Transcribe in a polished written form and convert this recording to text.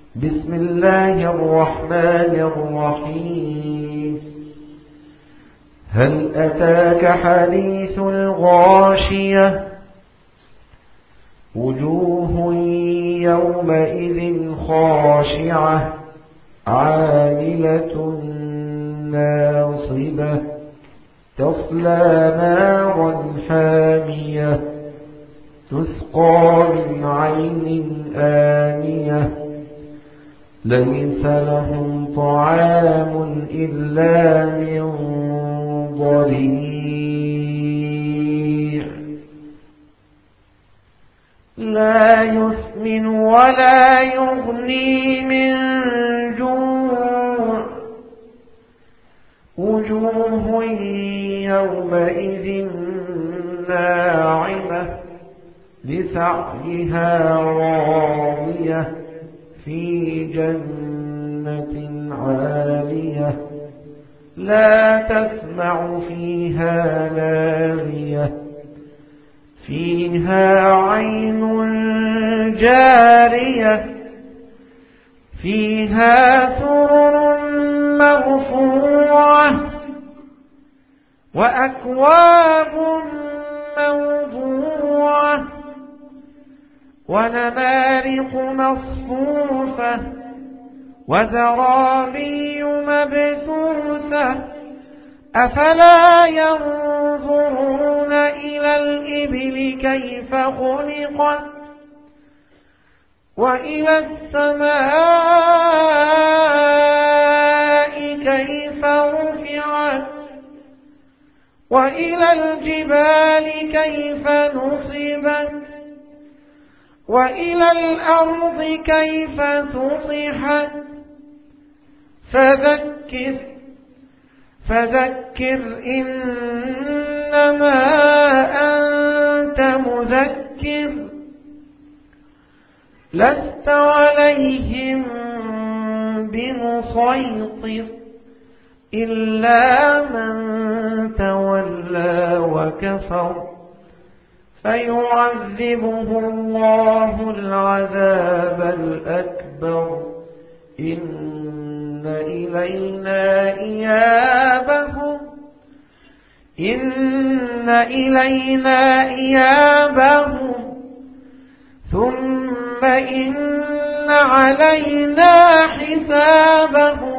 بسم الله الرحمن الرحيم. هل أتاك حديث الغاشية وجوه يومئذ خاشعة عاملة ناصبة تصلى نارا حامية تسقى من عين آنية ليس لهم طعام إلا من ضريع لا يسمن ولا يغني من جوع وجوه يومئذ ناعمة لسعيها راضية في جنة عالية لا تسمع فيها لاغية فيها عين جارية فيها سرر مرفوعة وأكواب موضوعة ونمارق مصفوفة وزرابي مبثوثة أفلا ينظرون إلى الإبل كيف خلقت وإلى السماء كيف رفعت وإلى الجبال كيف نصبت وإلى الأرض كيف سطحت فذكر إنما أنت مذكر لست عليهم بمسيطر إلا من تولى وكفر فيعذبه الله العذاب الأكبر إن إلينا إيابهم ثم إن علينا حسابهم